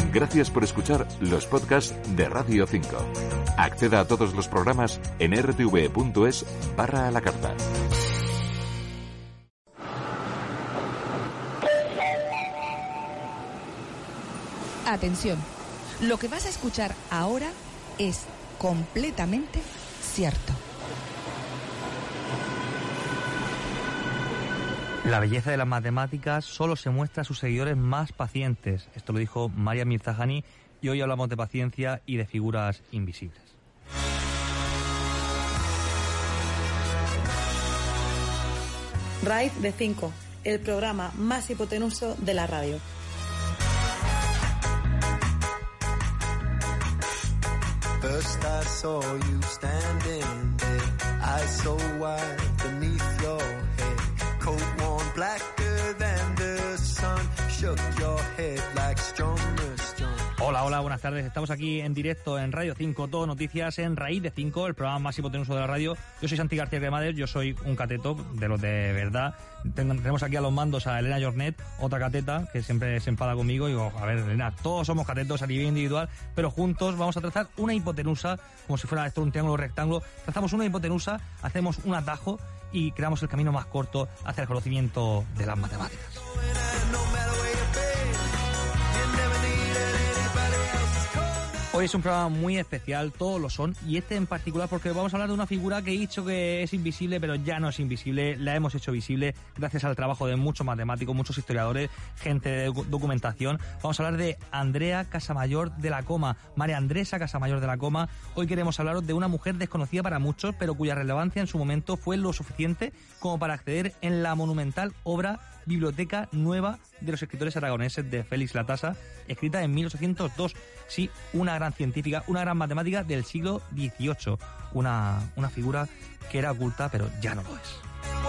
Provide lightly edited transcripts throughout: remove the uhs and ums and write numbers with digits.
Gracias por escuchar los podcasts de Radio 5. Acceda a todos los programas en rtv.es/a la carta. Atención, lo que vas a escuchar ahora es completamente cierto. La belleza de las matemáticas solo se muestra a sus seguidores más pacientes. Esto lo dijo Maria Mirzakhani y hoy hablamos de paciencia y de figuras invisibles. Raíz de 5, el programa más hipotenuso de la radio. First I saw you standing there, eyes so wide beneath your head, coat worn blacker than the sun, shook your head like strumers. Hola, buenas tardes. Estamos aquí en directo en Radio 5, todo noticias en Raíz de 5, el programa más hipotenuso de la radio. Yo soy Santi García Cremades, yo soy un cateto de los de verdad. Tenemos aquí a los mandos a Elena Jornet, otra cateta que siempre se enfada conmigo. Y digo, a ver, Elena, todos somos catetos a nivel individual, pero juntos vamos a trazar una hipotenusa, como si fuera esto un triángulo rectángulo. Trazamos una hipotenusa, hacemos un atajo y creamos el camino más corto hacia el conocimiento de las matemáticas. Hoy es un programa muy especial, todos lo son, y este en particular porque vamos a hablar de una figura que he dicho que es invisible, pero ya no es invisible, la hemos hecho visible gracias al trabajo de muchos matemáticos, muchos historiadores, gente de documentación. Vamos a hablar de Andrea Casamayor de la Coma, María Andresa Casamayor de la Coma. Hoy queremos hablaros de una mujer desconocida para muchos, pero cuya relevancia en su momento fue lo suficiente como para acceder en la monumental obra Biblioteca Nueva de los escritores aragoneses de Félix Latasa, escrita en 1802. Sí, una gran científica, una gran matemática del siglo XVIII. Una figura que era oculta, pero ya no lo es.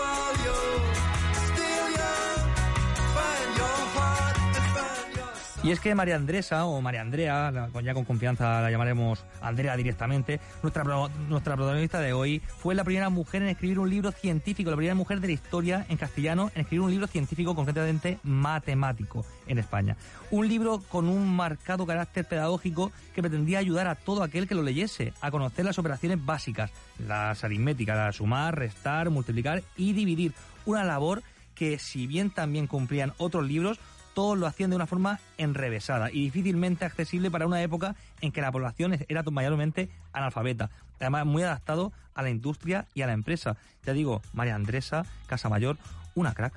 Y es que María Andresa, o María Andrea, ya con confianza la llamaremos Andrea directamente, nuestra protagonista de hoy, fue la primera mujer en escribir un libro científico, la primera mujer de la historia en castellano en escribir un libro científico, concretamente matemático, en España. Un libro con un marcado carácter pedagógico que pretendía ayudar a todo aquel que lo leyese a conocer las operaciones básicas, las aritméticas, la sumar, restar, multiplicar y dividir. Una labor que, si bien también cumplían otros libros, todos lo hacían de una forma enrevesada y difícilmente accesible para una época en que la población era mayormente analfabeta. Además, muy adaptado a la industria y a la empresa. Ya digo, María Andresa Casamayor, una crack.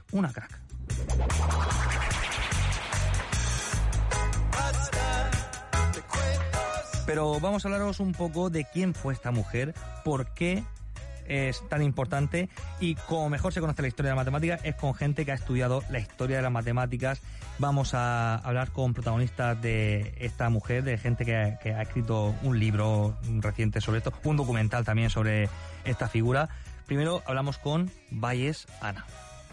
Pero vamos a hablaros un poco de quién fue esta mujer, por qué es tan importante, y como mejor se conoce la historia de la matemática es con gente que ha estudiado la historia de las matemáticas. Vamos a hablar con protagonistas de esta mujer, de gente que ha escrito un libro reciente sobre esto, un documental también sobre esta figura. Primero hablamos con Valles Ana.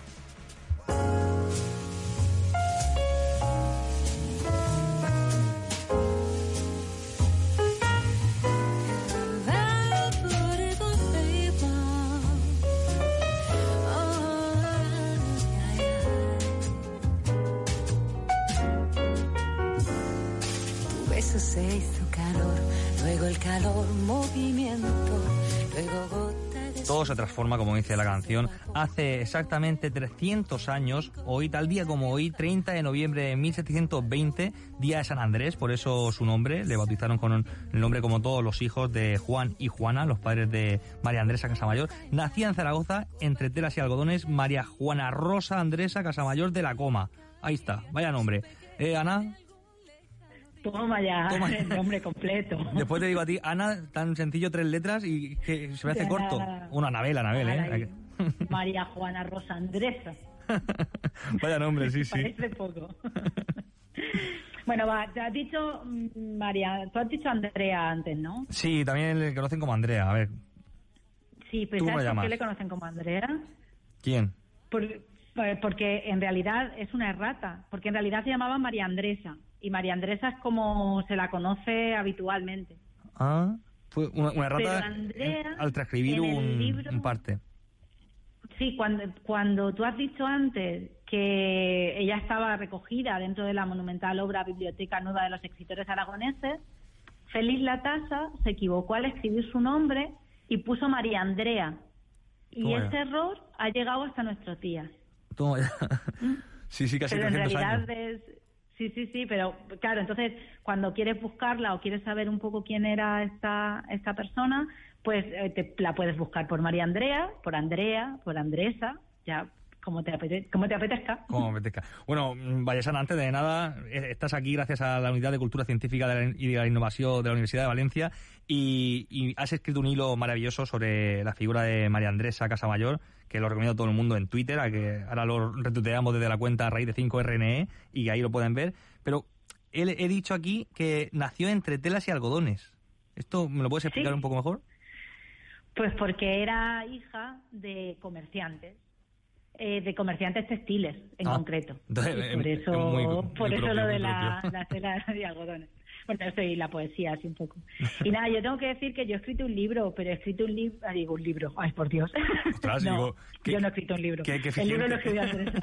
Se hizo calor, luego el calor, movimiento, luego gota de... Todo se transforma, como dice la canción. Hace exactamente 300 años, hoy, tal día como hoy, 30 de noviembre de 1720, día de San Andrés, por eso su nombre, le bautizaron con el nombre como todos los hijos de Juan y Juana, los padres de María Andresa Casamayor. Nacía en Zaragoza, entre telas y algodones, María Juana Rosa Andresa Casamayor de la Coma. Ahí está, vaya nombre. Ana... Toma ya, el nombre completo. Después te digo a ti, Ana, tan sencillo, 3 letras y que se me hace corto. Una Anabel, ¿eh? María Juana Rosa Andresa. Vaya nombre, sí. Parece poco. Bueno, te has dicho María, tú has dicho Andrea antes, ¿no? Sí, también le conocen como Andrea, a ver. Sí, pero ¿sabes por qué le conocen como Andrea? ¿Quién? Porque en realidad es una errata, porque en realidad se llamaba María Andresa. Y María Andresa es como se la conoce habitualmente. Ah, fue una errata Andrea, al transcribir un parte. Sí, cuando tú has dicho antes que ella estaba recogida dentro de la monumental obra Biblioteca Nueva de los Escritores Aragoneses, Félix Latasa se equivocó al escribir su nombre y puso María Andrea. Y ese error ha llegado hasta nuestros días. Toma ya. Sí, casi 300 años. Sí, pero claro, entonces cuando quieres buscarla o quieres saber un poco quién era esta persona, pues la puedes buscar por María Andrea, por Andrea, por Andresa, ya como te apetezca. Como me apetezca. Bueno, Vallesana, antes de nada, estás aquí gracias a la Unidad de Cultura Científica y de la Innovación de la Universidad de Valencia y has escrito un hilo maravilloso sobre la figura de María Andresa Casamayor, que lo recomiendo a todo el mundo en Twitter, a que ahora lo retuiteamos desde la cuenta Raíz de 5RNE y ahí lo pueden ver. Pero he dicho aquí que nació entre telas y algodones. ¿Esto me lo puedes explicar un poco mejor? Pues porque era hija de comerciantes textiles en concreto. Entonces, por eso lo de la tela y algodones. Bueno, eso y la poesía, así un poco. Y nada, yo tengo que decir que yo he escrito un libro, pero he escrito un libro, ay, por Dios. Ostras, no, yo no he escrito un libro. El libro lo escribió Andresa.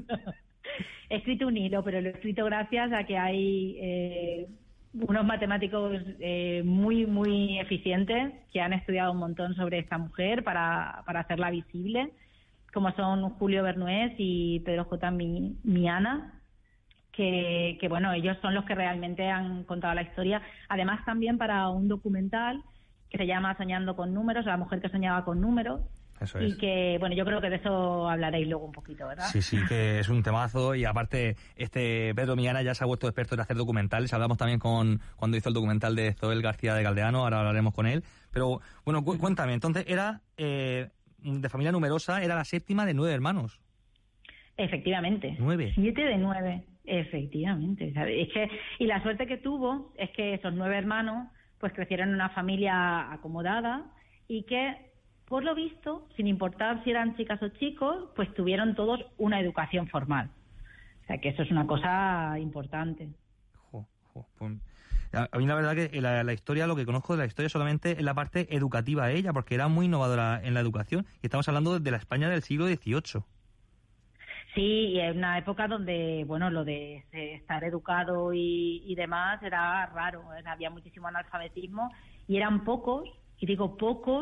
He escrito un hilo, pero lo he escrito gracias a que hay unos matemáticos muy, muy eficientes que han estudiado un montón sobre esta mujer para hacerla visible, como son Julio Bernués y Pedro J. Miana, que bueno, ellos son los que realmente han contado la historia. Además, también para un documental que se llama Soñando con números, la mujer que soñaba con números. Eso y es. que, bueno, yo creo que de eso hablaréis luego un poquito, ¿verdad? Sí, que es un temazo y aparte Pedro Miana ya se ha vuelto experto en hacer documentales. Hablamos también cuando hizo el documental de Zoel García de Galdeano, ahora hablaremos con él. Pero, bueno, cuéntame, entonces era de familia numerosa, era la séptima de 9 hermanos. Efectivamente. 9. 7 de 9, efectivamente. Es que, y la suerte que tuvo es que esos 9 hermanos pues crecieron en una familia acomodada y que, por lo visto, sin importar si eran chicas o chicos, pues tuvieron todos una educación formal. O sea, que eso es una cosa importante. Pues, a mí la verdad que la historia, lo que conozco de la historia solamente es la parte educativa de ella, porque era muy innovadora en la educación y estamos hablando de la España del siglo XVIII. Sí, y en una época donde, bueno, lo de estar educado y demás era raro, había muchísimo analfabetismo y eran pocos, y digo pocos,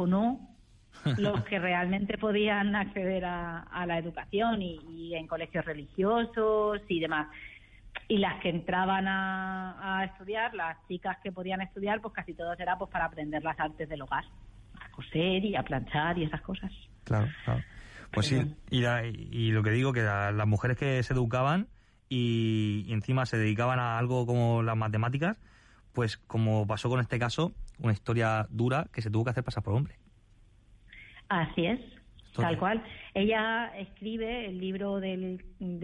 los que realmente podían acceder a la educación y en colegios religiosos y demás. Y las que entraban a estudiar, las chicas que podían estudiar, pues casi todas era pues para aprender las artes del hogar, a coser y a planchar y esas cosas. Claro. Pues sí, y lo que digo, que las mujeres que se educaban y encima se dedicaban a algo como las matemáticas, pues como pasó con este caso, una historia dura que se tuvo que hacer pasar por hombre. Así es, tal cual. Ella escribe el libro el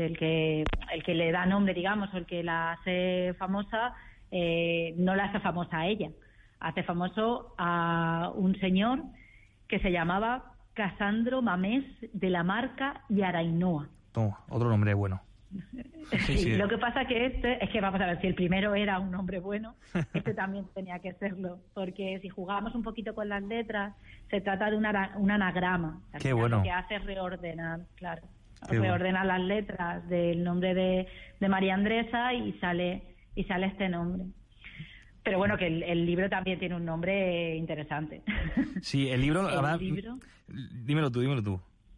que le da nombre, digamos, o el que la hace famosa, no la hace famosa a ella, hace famoso a un señor que se llamaba Casandro Mamés de la Marca y Arainoa. Toma, otro nombre bueno. Sí. Lo que pasa que es que vamos a ver, si el primero era un nombre bueno, este también tenía que serlo, porque si jugamos un poquito con las letras, se trata de un anagrama. Qué bueno. Lo que hace es reordenar, claro. Reordenar las letras del nombre de María Andresa y sale este nombre. Pero bueno, que el libro también tiene un nombre interesante. Sí, el libro... libro... Dímelo tú.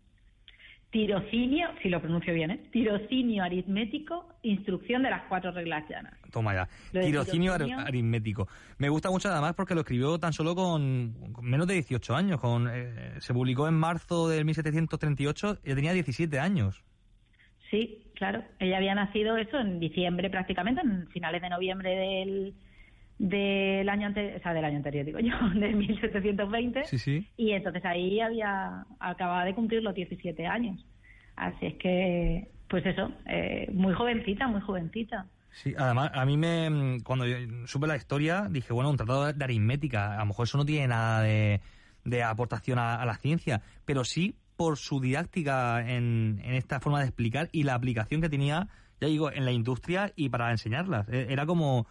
Tirocinio, si lo pronuncio bien, Tirocinio aritmético, instrucción de las 4 reglas llanas. Toma ya, tirocinio aritmético. Me gusta mucho además porque lo escribió tan solo con menos de 18 años. Se publicó en marzo de 1738 y tenía 17 años. Sí, claro. Ella había nacido eso en diciembre prácticamente, en finales de noviembre del año anterior, o sea, del año anterior, digo yo, de 1720. Sí. Y entonces ahí acababa de cumplir los 17 años. Así es que, pues eso, muy jovencita. Sí, además, a mí cuando yo supe la historia, dije, bueno, un tratado de aritmética, a lo mejor eso no tiene nada de aportación a la ciencia, pero sí por su didáctica en esta forma de explicar y la aplicación que tenía, ya digo, en la industria y para enseñarlas. Era como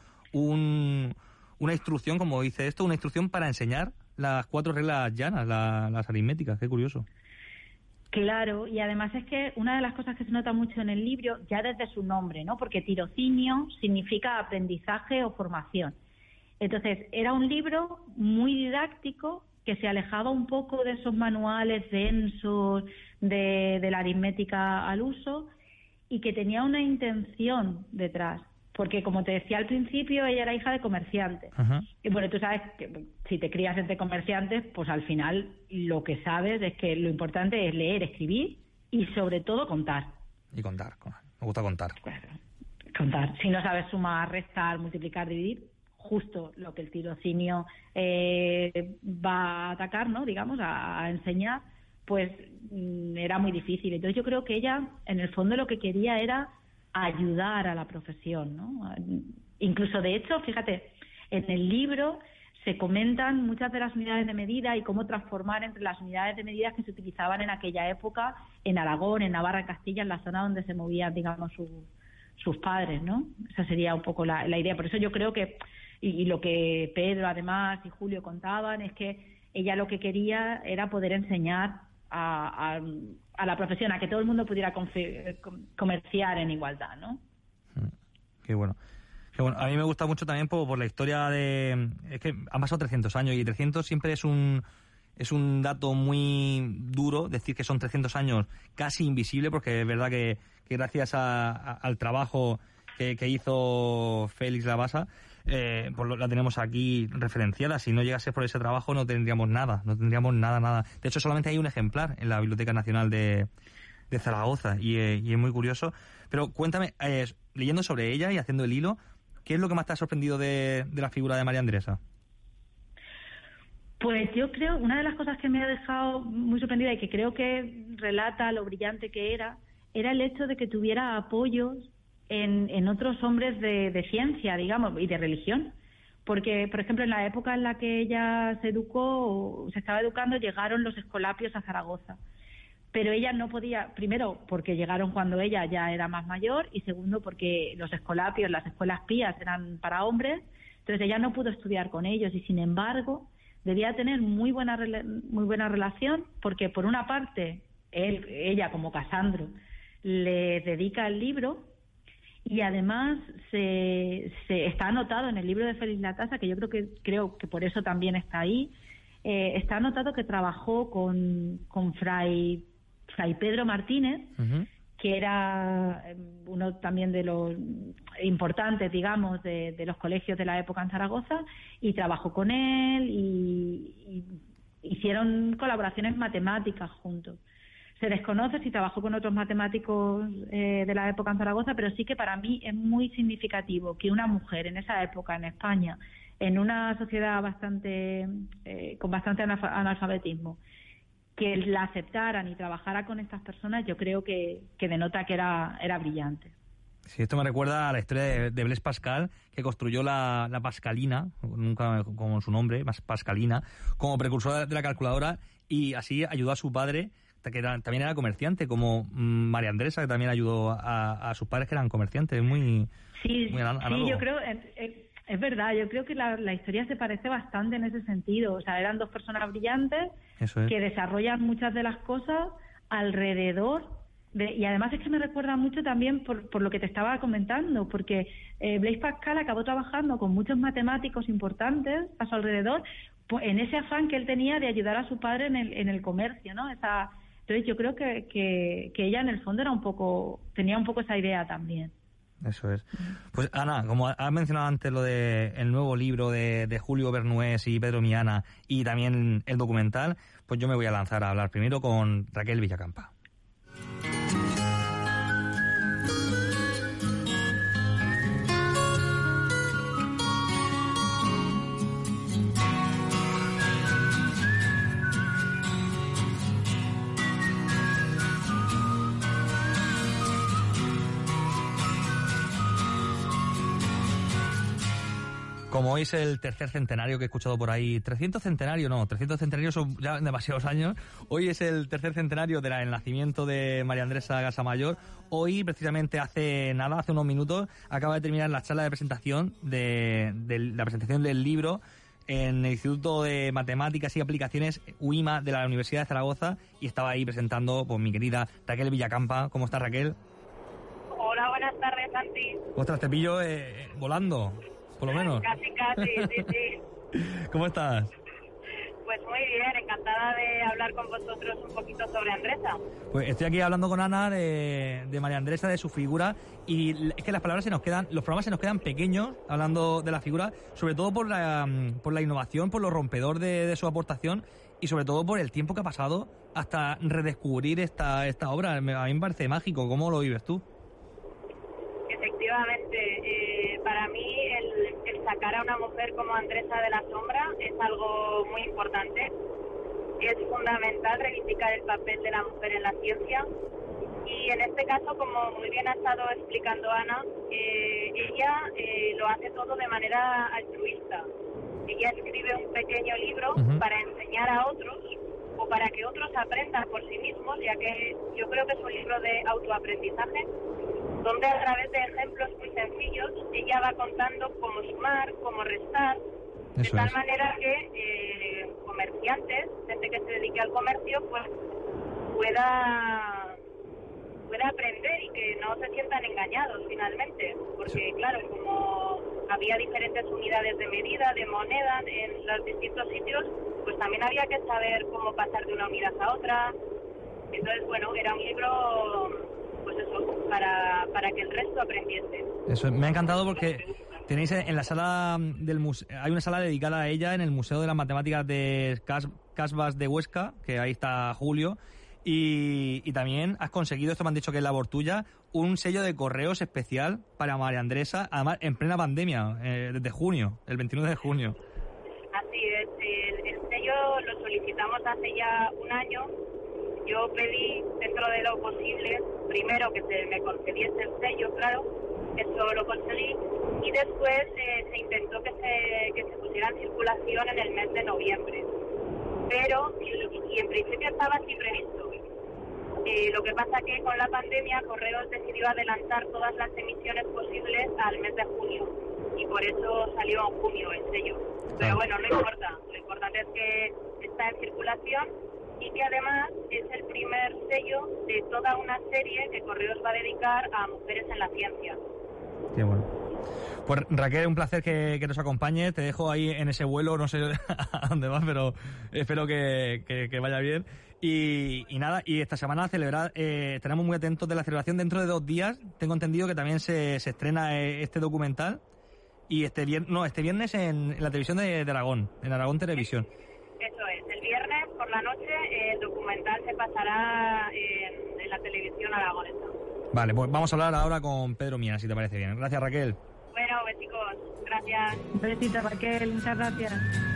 una instrucción, como dice esto, una instrucción para enseñar las 4 reglas llanas, las aritméticas. Qué curioso. Claro, y además es que una de las cosas que se nota mucho en el libro, ya desde su nombre, ¿no? Porque tirocinio significa aprendizaje o formación. Entonces, era un libro muy didáctico que se alejaba un poco de esos manuales densos de la aritmética al uso y que tenía una intención detrás. Porque, como te decía al principio, ella era hija de comerciantes. Uh-huh. Y bueno, tú sabes que si te crías entre comerciantes, pues al final lo que sabes es que lo importante es leer, escribir y sobre todo contar. Y contar, me gusta contar. Claro, contar. Si no sabes sumar, restar, multiplicar, dividir, justo lo que el tirocinio va a atacar, ¿no? Digamos, a enseñar, pues era muy difícil. Entonces yo creo que ella, en el fondo, lo que quería era ayudar a la profesión, ¿no? Incluso, de hecho, fíjate, en el libro se comentan muchas de las unidades de medida y cómo transformar entre las unidades de medida que se utilizaban en aquella época en Aragón, en Navarra, en Castilla, en la zona donde se movían, digamos, sus padres, ¿no? Esa sería un poco la idea. Por eso yo creo que, y lo que Pedro, además, y Julio contaban, es que ella lo que quería era poder enseñar a la profesión, a que todo el mundo pudiera comerciar en igualdad, ¿no? Qué bueno. A mí me gusta mucho también por la historia de... Es que han pasado 300 años y 300 siempre es un dato muy duro, decir que son 300 años casi invisible, porque es verdad que gracias al trabajo que hizo Félix Labasa, pues la tenemos aquí referenciada. Si no llegase por ese trabajo no tendríamos nada. De hecho, solamente hay un ejemplar en la Biblioteca Nacional de Zaragoza y es muy curioso. Pero cuéntame, leyendo sobre ella y haciendo el hilo, ¿qué es lo que más te ha sorprendido de la figura de María Andresa? Pues yo creo, una de las cosas que me ha dejado muy sorprendida y que creo que relata lo brillante que era el hecho de que tuviera apoyos en otros hombres de ciencia, digamos, y de religión. Porque, por ejemplo, en la época en la que ella se estaba educando, llegaron los escolapios a Zaragoza. Pero ella no podía, primero, porque llegaron cuando ella ya era más mayor, y segundo, porque los escolapios, las escuelas pías, eran para hombres. Entonces ella no pudo estudiar con ellos y, sin embargo, debía tener muy buena relación, porque, por una parte, ella, como Casandro, le dedica el libro. Y además se está anotado en el libro de Félix Latasa, que yo creo que por eso también está ahí, está anotado que trabajó con Fray Pedro Martínez, uh-huh, que era uno también de los importantes, digamos, de los colegios de la época en Zaragoza, y trabajó con él y hicieron colaboraciones matemáticas juntos. Se desconoce si trabajó con otros matemáticos de la época en Zaragoza, pero sí que para mí es muy significativo que una mujer en esa época en España, en una sociedad con bastante analfabetismo, que la aceptaran y trabajara con estas personas, yo creo que denota que era brillante. Sí, esto me recuerda a la historia de Blaise Pascal, que construyó la Pascalina, nunca como su nombre, Pascalina, como precursora de la calculadora, y así ayudó a su padre, que también era comerciante, como María Andresa, que también ayudó a sus padres que eran comerciantes. Muy análogo. Sí, yo creo, es verdad, yo creo que la historia se parece bastante en ese sentido. O sea, eran dos personas brillantes que desarrollan muchas de las cosas alrededor y además es que me recuerda mucho también por lo que te estaba comentando, porque Blaise Pascal acabó trabajando con muchos matemáticos importantes a su alrededor, pues, en ese afán que él tenía de ayudar a su padre en el comercio, ¿no? Entonces yo creo que ella en el fondo tenía un poco esa idea también. Eso es. Pues Ana, como has mencionado antes lo de el nuevo libro de Julio Bernués y Pedro Miana y también el documental, pues yo me voy a lanzar a hablar primero con Raquel Villacampa. Como hoy es el tercer centenario que he escuchado por ahí, 300 centenarios son ya demasiados años. Hoy es el tercer centenario del nacimiento de María Andresa Gasamayor. Hoy, precisamente hace unos minutos, acaba de terminar la charla de presentación de la presentación del libro en el Instituto de Matemáticas y Aplicaciones UIMA de la Universidad de Zaragoza, y estaba ahí presentando pues mi querida Raquel Villacampa. ¿Cómo estás, Raquel? Hola, buenas tardes, Santi. Ostras, te pillo volando, por lo menos. Casi, sí. ¿Cómo estás? Pues muy bien, encantada de hablar con vosotros un poquito sobre Andresa. Pues estoy aquí hablando con Ana de María Andresa, de su figura, y es que los programas se nos quedan pequeños hablando de la figura, sobre todo por la innovación, por lo rompedor de su aportación y sobre todo por el tiempo que ha pasado hasta redescubrir esta obra. A mí me parece mágico. ¿Cómo lo vives tú? Efectivamente, para mí el sacar a una mujer como Andresa de la sombra es algo muy importante. Es fundamental reivindicar el papel de la mujer en la ciencia, y en este caso, como muy bien ha estado explicando Ana, ella lo hace todo de manera altruista. Ella escribe un pequeño libro para enseñar a otros o para que otros aprendan por sí mismos, ya que yo creo que es un libro de autoaprendizaje, donde a través de ejemplos muy sencillos ella va contando cómo sumar, cómo restar, de tal manera que comerciantes, gente que se dedique al comercio, pues pueda aprender y que no se sientan engañados finalmente, porque claro, como había diferentes unidades de medida, de moneda en los distintos sitios, pues también había que saber cómo pasar de una unidad a otra. Entonces, bueno, era un libro, pues eso, para que el resto aprendiese. Eso me ha encantado porque tenéis en la sala del museo, hay una sala dedicada a ella en el Museo de las Matemáticas de Casbas de Huesca, que ahí está Julio, y también has conseguido, esto me han dicho que es labor tuya, un sello de correos especial para María Andresa, además en plena pandemia, desde junio, el 29 de junio. Así es, el sello lo solicitamos hace ya un año. Yo pedí, dentro de lo posible, primero que se me concediese el sello, claro, eso lo conseguí, y después se intentó que se pusiera en circulación en el mes de noviembre. Pero, y en principio estaba así previsto. Lo que pasa que con la pandemia Correos decidió adelantar todas las emisiones posibles al mes de junio, y por eso salió en junio el sello. Pero bueno, no importa, lo importante es que está en circulación y que además es el primer sello de toda una serie que Correos va a dedicar a mujeres en la ciencia. Qué bueno. Pues Raquel, un placer que nos acompañes. Te dejo ahí en ese vuelo, no sé a dónde vas, pero espero que vaya bien. Y nada, y esta semana estaremos muy atentos de la celebración. Dentro de 2 días tengo entendido que también se estrena este documental, y este viernes en la televisión de Aragón, en Aragón Televisión. Eso es, el viernes por la noche el documental se pasará en la televisión aragonesa. Vale, pues vamos a hablar ahora con Pedro Miana, si te parece bien. Gracias, Raquel. Bueno, chicos, gracias. Un besito, Raquel, muchas gracias.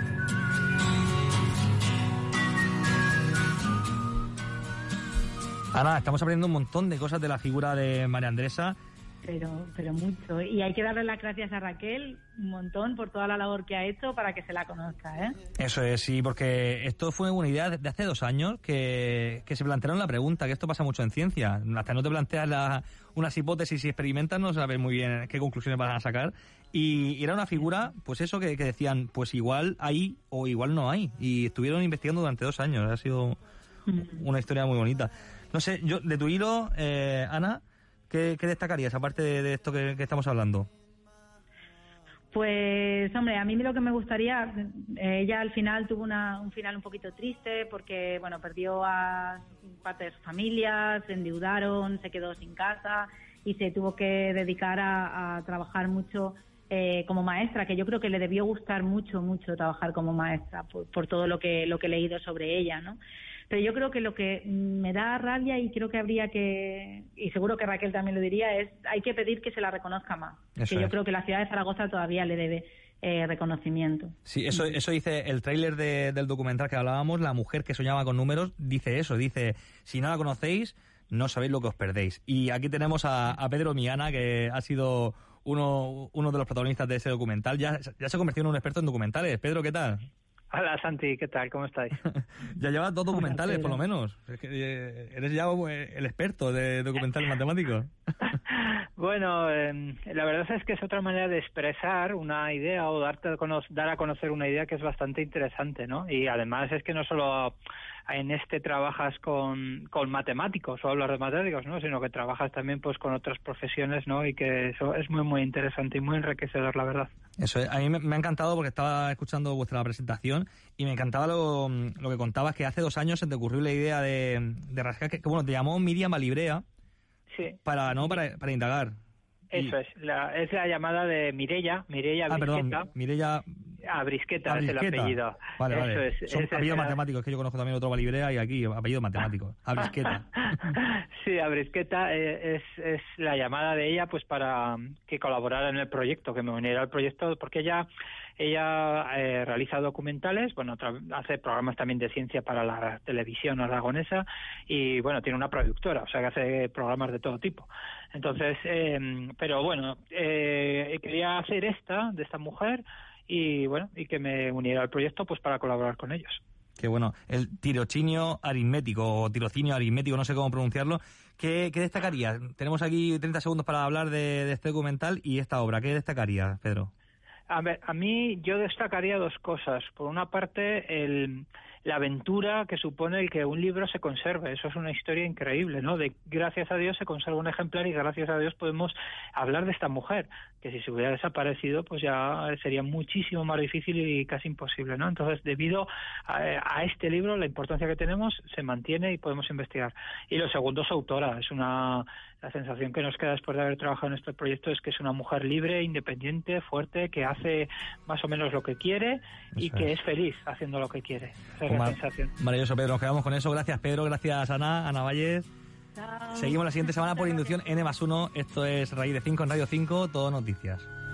Ana, estamos aprendiendo un montón de cosas de la figura de María Andresa. Pero mucho. Y hay que darle las gracias a Raquel un montón por toda la labor que ha hecho para que se la conozca, ¿eh? Eso es, sí, porque esto fue una idea de hace 2 años que se plantearon la pregunta, que esto pasa mucho en ciencia. Hasta no te planteas unas hipótesis y experimentas, no sabes muy bien qué conclusiones van a sacar. Y era una figura, pues eso, que decían, pues igual hay o igual no hay. Y estuvieron investigando durante 2 años. Ha sido una historia muy bonita. No sé, yo de tu hilo, Ana, ¿qué destacarías, aparte de esto que estamos hablando? Pues, hombre, a mí lo que me gustaría, ella al final tuvo un final un poquito triste porque, bueno, perdió a parte de su familia, se endeudaron, se quedó sin casa y se tuvo que dedicar a trabajar mucho como maestra, que yo creo que le debió gustar mucho trabajar como maestra por todo lo que he leído sobre ella, ¿no? Pero yo creo que lo que me da rabia, y creo que habría que, y seguro que Raquel también lo diría, es hay que pedir que se la reconozca más. Eso que yo creo que la ciudad de Zaragoza todavía le debe reconocimiento. Sí, eso dice el tráiler del documental que hablábamos, La mujer que soñaba con números, dice eso, dice, si no la conocéis, no sabéis lo que os perdéis. Y aquí tenemos a Pedro Miana, que ha sido uno de los protagonistas de ese documental. Ya se convirtió en un experto en documentales. Pedro, ¿qué tal? Hola Santi, ¿qué tal? ¿Cómo estáis? Ya llevas 2 documentales, por lo menos. Es que eres ya el experto de documentales matemáticos. Bueno, la verdad es que es otra manera de expresar una idea o dar a conocer una idea que es bastante interesante, ¿no? Y además es que no solo en trabajas con matemáticos o hablas de matemáticos, ¿no? Sino que trabajas también pues con otras profesiones, ¿no? Y que eso es muy, muy interesante y muy enriquecedor, la verdad. Eso a mí me ha encantado porque estaba escuchando vuestra presentación y me encantaba lo que contabas, que hace 2 años se te ocurrió la idea de rascar, que bueno, te llamó Miriam Malibrea. Sí. Para indagar. Eso es la llamada de Mireia Brisqueta. Perdón, Mireia Brisqueta es el apellido. Vale. Son apellidos matemáticos, que yo conozco también otro Malibrea y aquí apellido matemático. Brisqueta. Sí, Brisqueta es la llamada de ella pues para que colaborara en el proyecto, que me uniera al proyecto, porque ella realiza documentales, bueno, hace programas también de ciencia para la televisión aragonesa y, bueno, tiene una productora, o sea que hace programas de todo tipo. Entonces, pero bueno, quería hacer de esta mujer y, bueno, y que me uniera al proyecto pues para colaborar con ellos. Qué bueno. El tirocinio aritmético, o tirocinio aritmético, no sé cómo pronunciarlo. ¿Qué destacaría? Tenemos aquí 30 segundos para hablar de este documental y esta obra. ¿Qué destacaría, Pedro? A ver, a mí yo destacaría 2 cosas. Por una parte, la aventura que supone el que un libro se conserve. Eso es una historia increíble, ¿no? Gracias a Dios se conserva un ejemplar y gracias a Dios podemos hablar de esta mujer, que si se hubiera desaparecido pues ya sería muchísimo más difícil y casi imposible, ¿no? Entonces, debido a este libro, la importancia que tenemos se mantiene y podemos investigar. Y lo segundo, su autora. La sensación que nos queda después de haber trabajado en este proyecto es que es una mujer libre, independiente, fuerte, que hace más o menos lo que quiere y que es feliz haciendo lo que quiere. Esa es la sensación. Maravilloso, Pedro. Nos quedamos con eso. Gracias, Pedro. Gracias, Ana Valles. Chao. Seguimos la siguiente semana por Inducción N+1. Esto es Raíz de 5 en Radio 5, todo noticias.